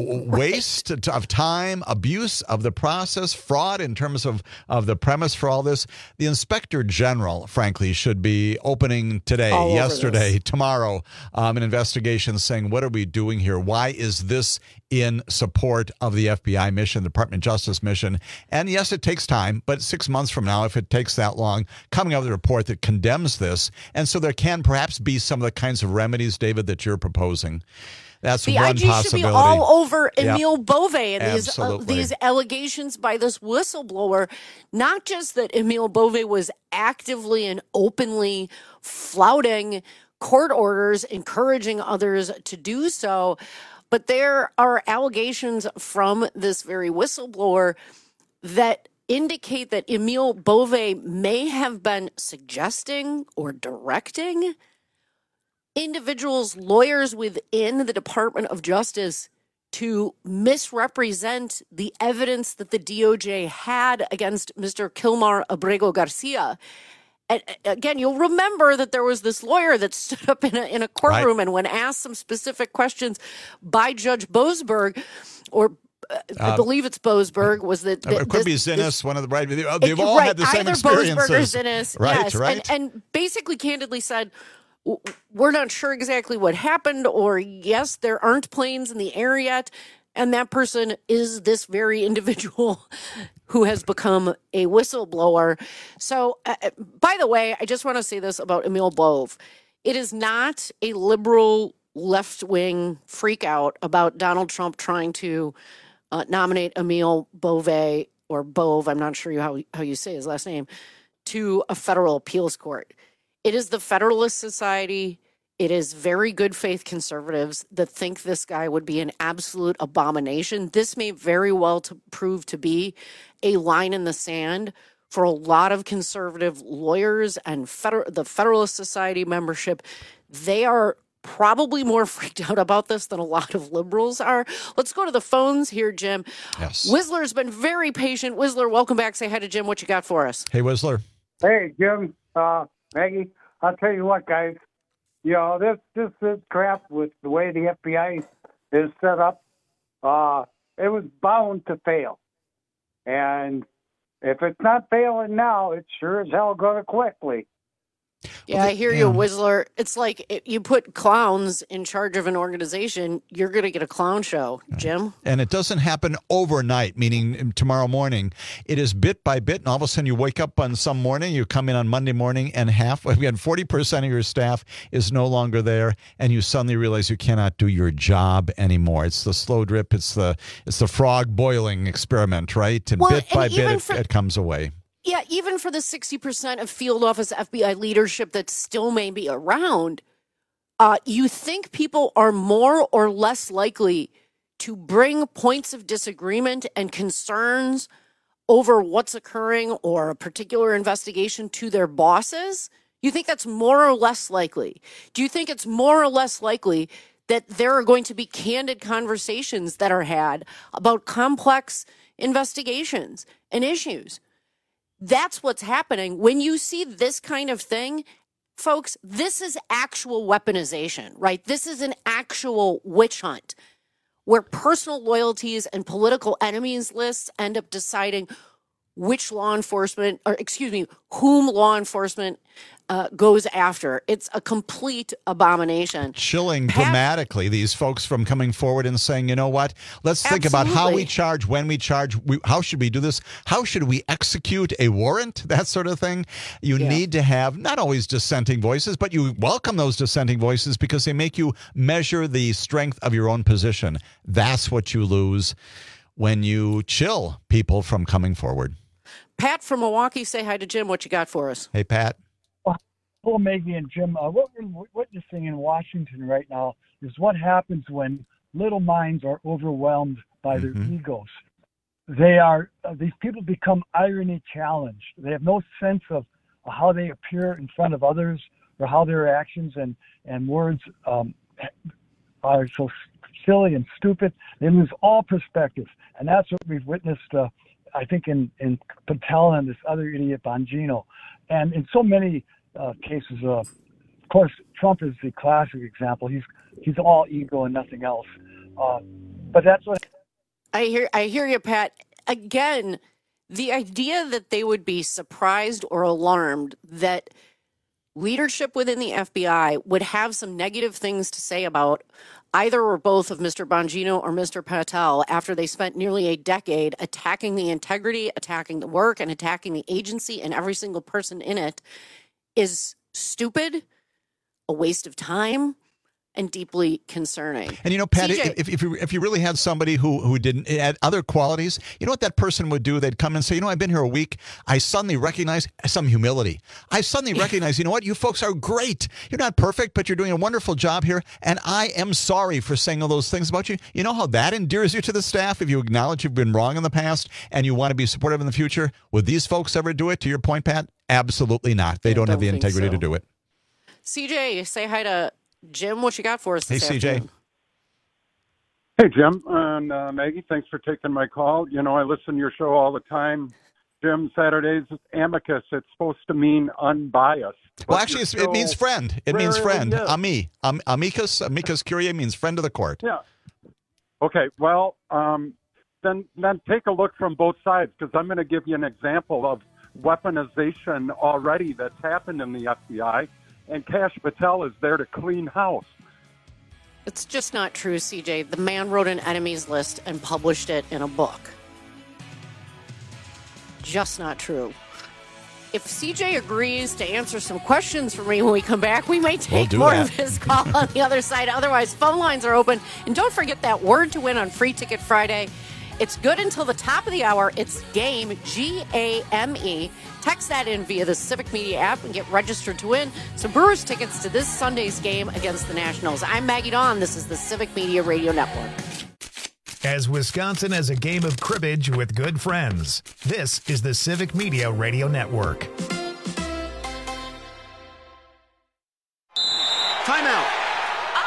waste of time, abuse of the process, fraud in terms of the premise for all this. The Inspector General, frankly, should be opening today, yesterday, tomorrow, an investigation saying, what are we doing here? Why is this in support of the FBI mission, the Department of Justice mission? And yes, it takes time, but 6 months from now, if it takes that long, coming out with a report that condemns this. And so there can perhaps be some of the kinds of remedies, David, that you're proposing. That's the one IG possibility. Should be all over Emile Bove and Absolutely. these allegations by this whistleblower. Not just that Emile Bove was actively and openly flouting court orders, encouraging others to do so, but there are allegations from this very whistleblower that indicate that Emile Bove may have been suggesting or directing individuals, lawyers within the Department of Justice, to misrepresent the evidence that the DOJ had against Mr. Kilmar Abrego Garcia. And again, you'll remember that there was this lawyer that stood up in a courtroom and when asked some specific questions by Judge Boasberg, or I believe it's Boasberg, was that it could be Zinnes, one of the right. They've all had the same experiences. Either Boasberg or Zinnes, right, yes, right. And basically, candidly said, we're not sure exactly what happened, or yes, there aren't planes in the air yet. And that person is this very individual who has become a whistleblower. So, by the way, I just want to say this about Emile Bove. It is not a liberal left-wing freakout about Donald Trump trying to nominate Emile Bove, or Bove, I'm not sure how you say his last name, to a federal appeals court. It is the Federalist Society. It is very good faith conservatives that think this guy would be an absolute abomination. This may very well prove to be a line in the sand for a lot of conservative lawyers and the Federalist Society membership. They are probably more freaked out about this than a lot of liberals are. Let's go to the phones here, Jim. Yes. Whistler's been very patient. Whistler, welcome back. Say hi to Jim. What you got for us? Hey, Whistler. Hey, Jim, Maggie, I'll tell you what, guys. You know, this crap with the way the FBI is set up, it was bound to fail. And if it's not failing now, it's sure as hell going to quickly. Yeah, I hear you, Whistler. It's like you put clowns in charge of an organization, you're going to get a clown show, Jim. And it doesn't happen overnight, meaning tomorrow morning. It is bit by bit, and all of a sudden you wake up on some morning, you come in on Monday morning, and 40% of your staff is no longer there, and you suddenly realize you cannot do your job anymore. It's the slow drip. It's the frog boiling experiment, right? And bit by bit, it comes away. Yeah, even for the 60% of field office FBI leadership that still may be around, you think people are more or less likely to bring points of disagreement and concerns over what's occurring or a particular investigation to their bosses? You think that's more or less likely? Do you think it's more or less likely that there are going to be candid conversations that are had about complex investigations and issues? That's what's happening. When you see this kind of thing, folks, this is actual weaponization, right? This is an actual witch hunt where personal loyalties and political enemies lists end up deciding whom law enforcement goes after. It's a complete abomination. Chilling dramatically these folks from coming forward and saying, you know what, let's think about how we charge, when we charge, how should we do this? How should we execute a warrant? That sort of thing. You need to have not always dissenting voices, but you welcome those dissenting voices because they make you measure the strength of your own position. That's what you lose when you chill people from coming forward. Pat from Milwaukee, say hi to Jim. What you got for us? Hey, Pat. Hello, Maggie and Jim. What we're witnessing in Washington right now is what happens when little minds are overwhelmed by their egos. These people become irony challenged. They have no sense of how they appear in front of others or how their actions and words are so silly and stupid. They lose all perspective. And that's what we've witnessed, I think, in Patel and this other idiot, Bongino. And in so many cases, of course, Trump is the classic example. He's all ego and nothing else. But that's what I hear you, Pat. Again, the idea that they would be surprised or alarmed that leadership within the FBI would have some negative things to say about either or both of Mr. Bongino or Mr. Patel after they spent nearly a decade attacking the integrity, attacking the work, and attacking the agency and every single person in it is stupid, a waste of time, and deeply concerning. And you know, Pat, CJ, if you really had somebody who didn't had other qualities, you know what that person would do? They'd come and say, you know, I've been here a week. I suddenly recognize some humility. I suddenly recognize, you know what? You folks are great. You're not perfect, but you're doing a wonderful job here. And I am sorry for saying all those things about you. You know how that endears you to the staff if you acknowledge you've been wrong in the past and you want to be supportive in the future? Would these folks ever do it? To your point, Pat? Absolutely not. They don't have the integrity to do it. CJ, say hi to Jim. What you got for us this afternoon? Hey, Jim and Maggie, thanks for taking my call. You know, I listen to your show all the time. Jim, Saturdays, amicus, it's supposed to mean unbiased. Well, actually, it means friend. It means friend. Amicus curiae means friend of the court. Yeah. Okay, well, then take a look from both sides, because I'm going to give you an example of weaponization already that's happened in the FBI. And Kash Patel is there to clean house. It's just not true, CJ. The man wrote an enemies list and published it in a book. Just not true. If CJ agrees to answer some questions for me when we come back, we may take more of his call on the other side. Otherwise, phone lines are open. And don't forget that word to win on Free Ticket Friday. It's good until the top of the hour. It's GAME, G-A-M-E. Text that in via the Civic Media app and get registered to win some Brewers tickets to this Sunday's game against the Nationals. I'm Maggie Dawn. This is the Civic Media Radio Network. As Wisconsin has a game of cribbage with good friends, this is the Civic Media Radio Network. Timeout.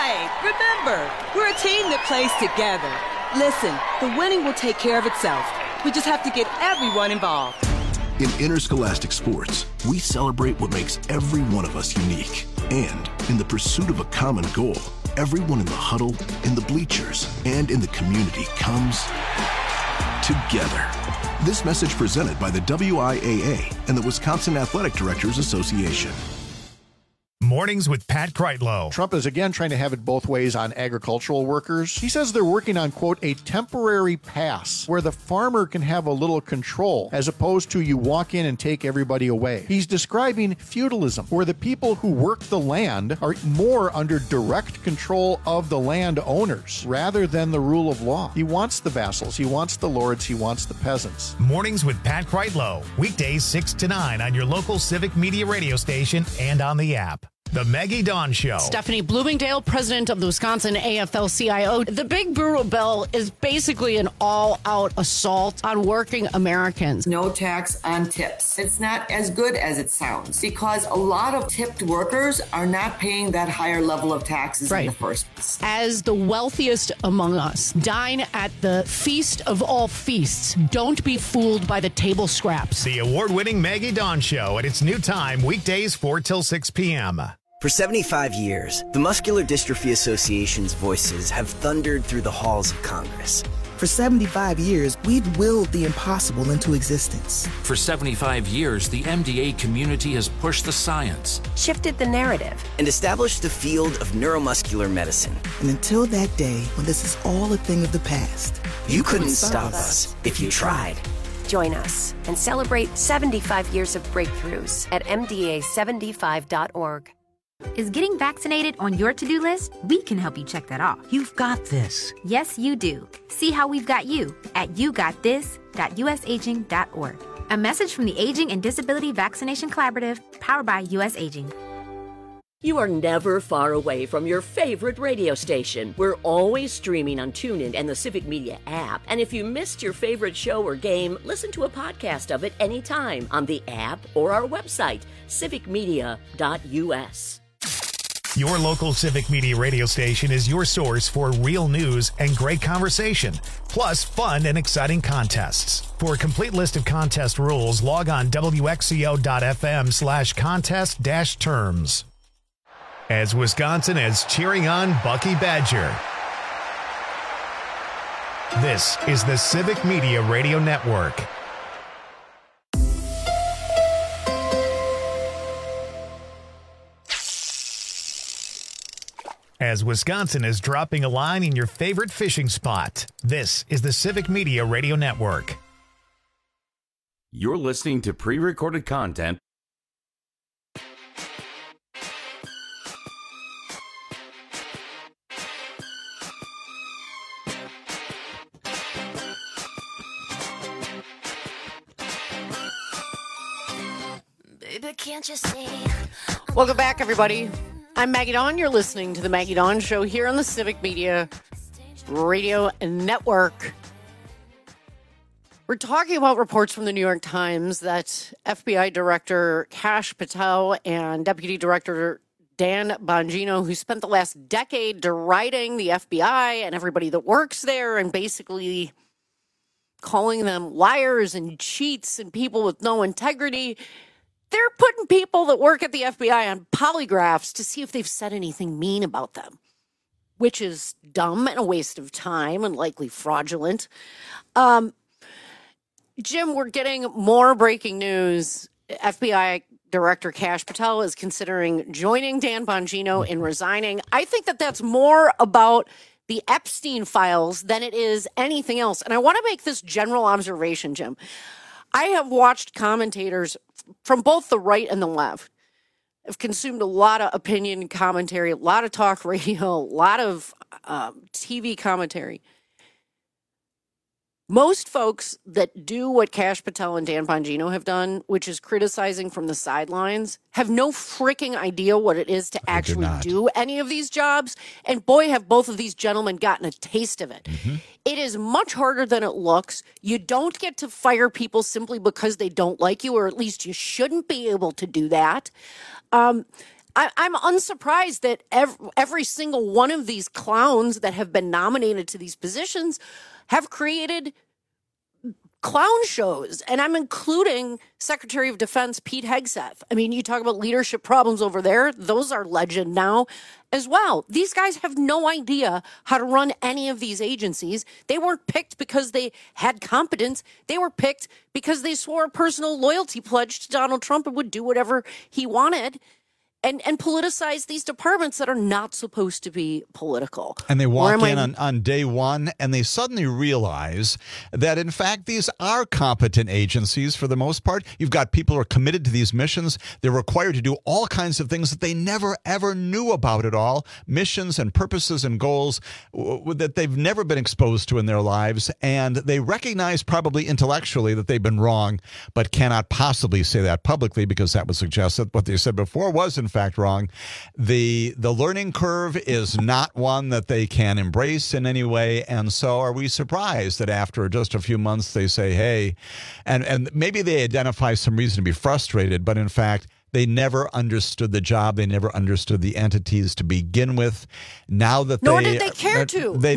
right. Remember, we're a team that plays together. Listen, the winning will take care of itself. We just have to get everyone involved. In interscholastic sports, we celebrate what makes every one of us unique. And in the pursuit of a common goal, everyone in the huddle, in the bleachers, and in the community comes together. This message presented by the WIAA and the Wisconsin Athletic Directors Association. Mornings with Pat Kreitlow. Trump is again trying to have it both ways on agricultural workers. He says they're working on, quote, a temporary pass where the farmer can have a little control as opposed to you walk in and take everybody away. He's describing feudalism, where the people who work the land are more under direct control of the landowners rather than the rule of law. He wants the vassals, he wants the lords, he wants the peasants. Mornings with Pat Kreitlow. Weekdays 6 to 9 on your local Civic Media radio station and on the app. The Maggie Dawn Show. Stephanie Bloomingdale, president of the Wisconsin AFL-CIO. The Big Brewer bill is basically an all-out assault on working Americans. No tax on tips. It's not as good as it sounds because a lot of tipped workers are not paying that higher level of taxes in the first place. As the wealthiest among us, dine at the feast of all feasts. Don't be fooled by the table scraps. The award-winning Maggie Dawn Show at its new time, weekdays 4 till 6 p.m. For 75 years, the Muscular Dystrophy Association's voices have thundered through the halls of Congress. For 75 years, we've willed the impossible into existence. For 75 years, the MDA community has pushed the science, shifted the narrative, and established the field of neuromuscular medicine. And until that day, when this is all a thing of the past, you couldn't stop us if you tried. Join us and celebrate 75 years of breakthroughs at MDA75.org. Is getting vaccinated on your to-do list? We can help you check that off. You've got this. Yes, you do. See how we've got you at yougotthis.usaging.org. A message from the Aging and Disability Vaccination Collaborative, powered by US Aging. You are never far away from your favorite radio station. We're always streaming on TuneIn and the Civic Media app. And if you missed your favorite show or game, listen to a podcast of it anytime on the app or our website, civicmedia.us. Your local Civic Media radio station is your source for real news and great conversation, plus fun and exciting contests. For a complete list of contest rules, log on wxco.fm/contest-terms. As Wisconsin is cheering on Bucky Badger. This is the Civic Media Radio Network. As Wisconsin is dropping a line in your favorite fishing spot, this is the Civic Media Radio Network. You're listening to pre-recorded content. Baby, can't you see? Welcome back, everybody. I'm Maggie Dawn. You're listening to the Maggie Dawn Show here on the Civic Media Radio Network. We're talking about reports from the New York Times that FBI Director Kash Patel and Deputy Director Dan Bongino, who spent the last decade deriding the FBI and everybody that works there and basically calling them liars and cheats and people with no integrity, they're putting people that work at the FBI on polygraphs to see if they've said anything mean about them, which is dumb and a waste of time and likely fraudulent. Jim, we're getting more breaking news. FBI Director Kash Patel is considering joining Dan Bongino in resigning. I think that that's more about the Epstein files than it is anything else. And I want to make this general observation, Jim. I have watched commentators from both the right and the left. I've consumed a lot of opinion commentary, a lot of talk radio, a lot of TV commentary. Most folks that do what Kash Patel and Dan Bongino have done, which is criticizing from the sidelines, have no freaking idea what it is to actually do any of these jobs. And boy, have both of these gentlemen gotten a taste of it. Mm-hmm. It is much harder than it looks. You don't get to fire people simply because they don't like you, or at least you shouldn't be able to do that. I'm unsurprised that every single one of these clowns that have been nominated to these positions have created clown shows. And I'm including Secretary of Defense Pete Hegseth. I mean, you talk about leadership problems over there. Those are legend now as well. These guys have no idea how to run any of these agencies. They weren't picked because they had competence. They were picked because they swore a personal loyalty pledge to Donald Trump and would do whatever he wanted. And politicize these departments that are not supposed to be political. And they walk in on day one and they suddenly realize that, in fact, these are competent agencies for the most part. You've got people who are committed to these missions. They're required to do all kinds of things that they never, ever knew about at all. Missions and purposes and goals that they've never been exposed to in their lives. And they recognize probably intellectually that they've been wrong, but cannot possibly say that publicly because that would suggest that what they said before was, in fact, wrong. The learning curve is not one that they can embrace in any way. And so are we surprised that after just a few months they say, hey, and maybe they identify some reason to be frustrated, but in fact, they never understood the job. They never understood the entities to begin with. Now that Nor did they care to. They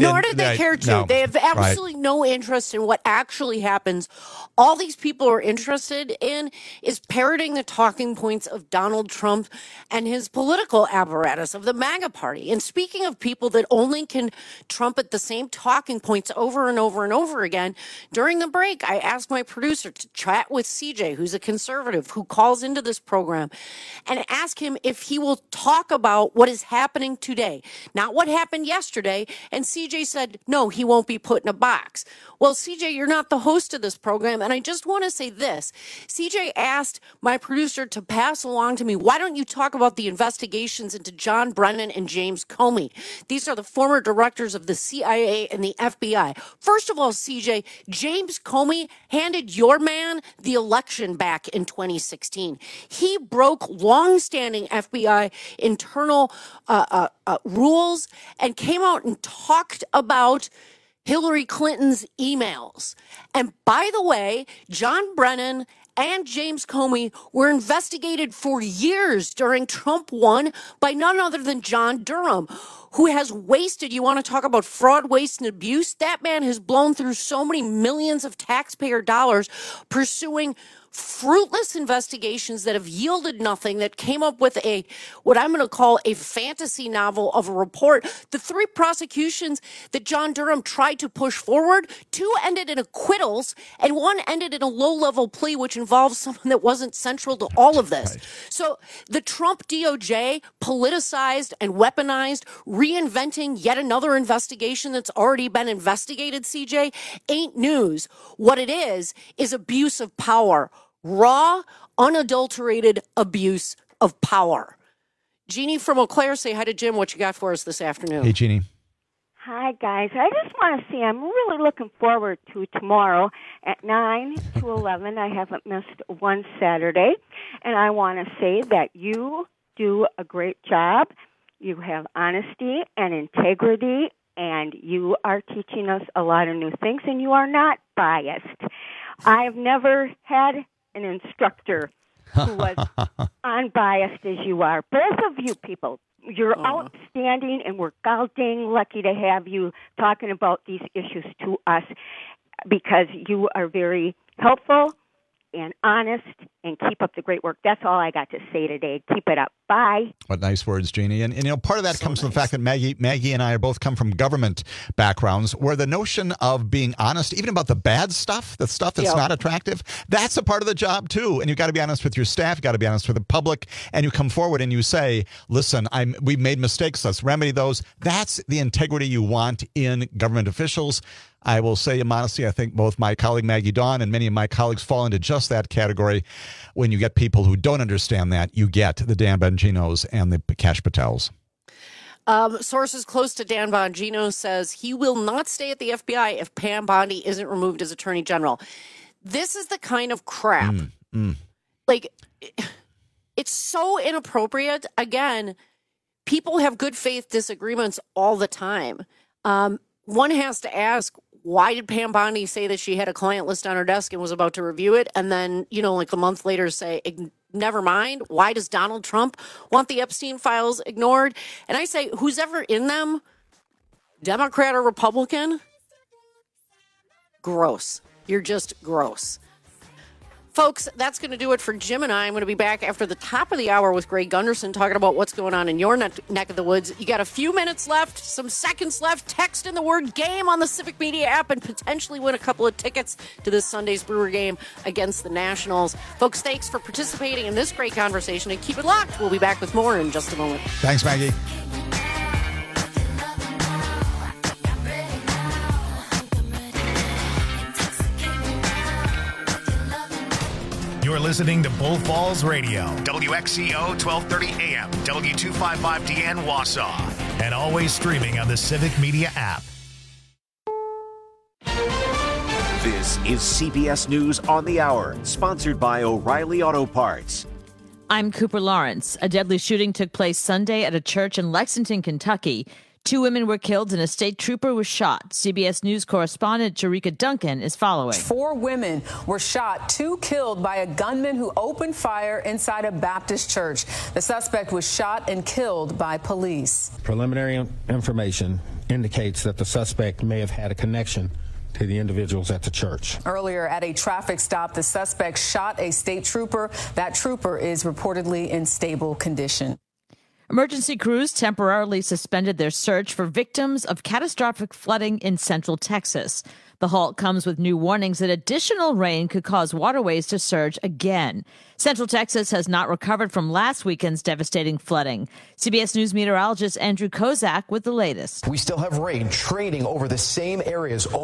have absolutely no interest in what actually happens. All these people are interested in is parroting the talking points of Donald Trump and his political apparatus of the MAGA party. And speaking of people that only can trumpet the same talking points over and over and over again, during the break, I asked my producer to chat with CJ, who's a conservative, who calls into this program, and ask him if he will talk about what is happening today, not what happened yesterday. And CJ said, no, he won't be put in a box. Well, CJ, you're not the host of this program. And I just want to say this. CJ asked my producer to pass along to me, why don't you talk about the investigations into John Brennan and James Comey? These are the former directors of the CIA and the FBI. First of all, CJ, James Comey handed your man the election back in 2016. He broke long-standing FBI internal rules and came out and talked about Hillary Clinton's emails. And by the way, John Brennan and James Comey were investigated for years during Trump 1 by none other than John Durham, who has wasted, you want to talk about fraud, waste, and abuse? That man has blown through so many millions of taxpayer dollars pursuing fruitless investigations that have yielded nothing, that came up with what I'm going to call a fantasy novel of a report. The 3 prosecutions that John Durham tried to push forward, 2 ended in acquittals and 1 ended in a low-level plea, which involves someone that wasn't central to all of this. Right. So the Trump DOJ politicized and weaponized, reinventing yet another investigation that's already been investigated, CJ, ain't news. What it is abuse of power. Raw, unadulterated abuse of power. Jeannie from Eau Claire, say hi to Jim. What you got for us this afternoon? Hey, Jeannie. Hi, guys. I just want to say I'm really looking forward to tomorrow at 9 to 11. I haven't missed one Saturday. And I want to say that you do a great job. You have honesty and integrity, and you are teaching us a lot of new things, and you are not biased. I've never had an instructor who was unbiased as you are. Both of you people, you're outstanding, and we're goddamn lucky to have you talking about these issues to us because you are very helpful and honest, and keep up the great work. That's all I got to say today. Keep it up. Bye. What nice words, Jeannie. And you know, part of that comes from the fact that Maggie and I both come from government backgrounds where the notion of being honest, even about the bad stuff, the stuff that's not attractive, that's a part of the job too. And you've got to be honest with your staff. You've got to be honest with the public. And you come forward and you say, listen, we made mistakes. Let's remedy those. That's the integrity you want in government officials. I will say in modesty, I think both my colleague Maggie Dawn and many of my colleagues fall into just that category. When you get people who don't understand that, you get the Dan Bonginos and the Kash Patels. Sources close to Dan Bongino says he will not stay at the FBI if Pam Bondi isn't removed as Attorney General. This is the kind of crap. Like, it's so inappropriate. Again, people have good faith disagreements all the time. One has to ask, why did Pam Bondi say that she had a client list on her desk and was about to review it? And then, like a month later say, never mind. Why does Donald Trump want the Epstein files ignored? And I say, who's ever in them, Democrat or Republican? Gross. You're just gross. Folks, that's going to do it for Jim and I. I'm going to be back after the top of the hour with Greg Gunderson talking about what's going on in your neck of the woods. You got a few minutes left, some seconds left. Text in the word game on the Civic Media app and potentially win a couple of tickets to this Sunday's Brewer game against the Nationals. Folks, thanks for participating in this great conversation and keep it locked. We'll be back with more in just a moment. Thanks, Maggie. You're listening to Bull Falls Radio, WXCO 1230 AM, W255DN Wausau, and always streaming on the Civic Media app. This is CBS News on the Hour, sponsored by O'Reilly Auto Parts. I'm Cooper Lawrence. A deadly shooting took place Sunday at a church in Lexington, Kentucky. 2 women were killed and a state trooper was shot. CBS News correspondent Jerika Duncan is following. 4 women were shot, 2 killed by a gunman who opened fire inside a Baptist church. The suspect was shot and killed by police. Preliminary information indicates that the suspect may have had a connection to the individuals at the church. Earlier at a traffic stop, the suspect shot a state trooper. That trooper is reportedly in stable condition. Emergency crews temporarily suspended their search for victims of catastrophic flooding in central Texas. The halt comes with new warnings that additional rain could cause waterways to surge again. Central Texas has not recovered from last weekend's devastating flooding. CBS News meteorologist Andrew Kozak with the latest. We still have rain trading over the same areas.